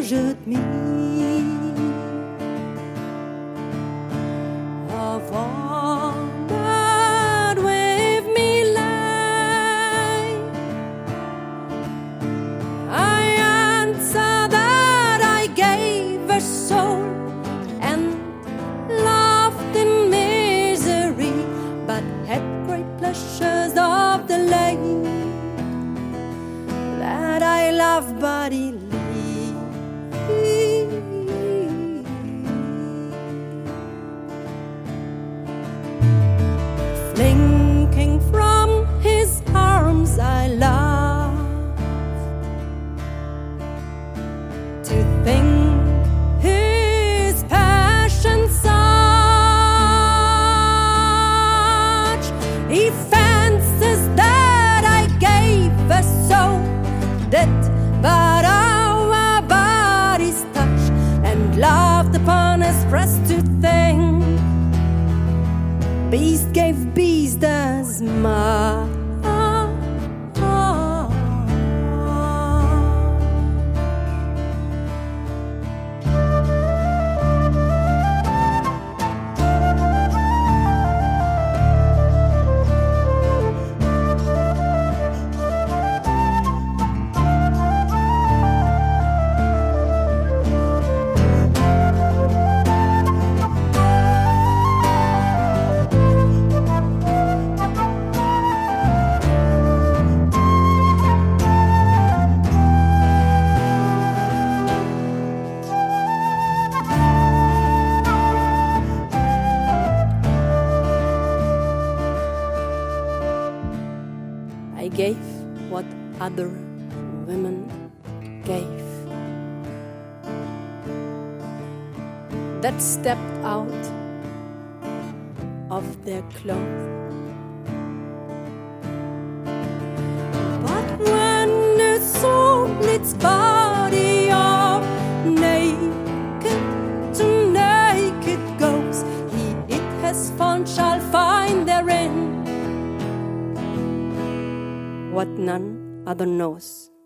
rejette me. Of all that with me lay, I answer that I gave her soul and laughed in misery, but had great pleasures of the lane that I love bodily. Slinking from his arms I love to think his passion such. He fancies that I gave a soul that but our bodies touch, and laughed upon his breast to think beast gave beast as much. I gave what other women gave, that stepped out of their clothes. But when a soul its body off, naked to naked goes, he it has found shall find therein what none other knows.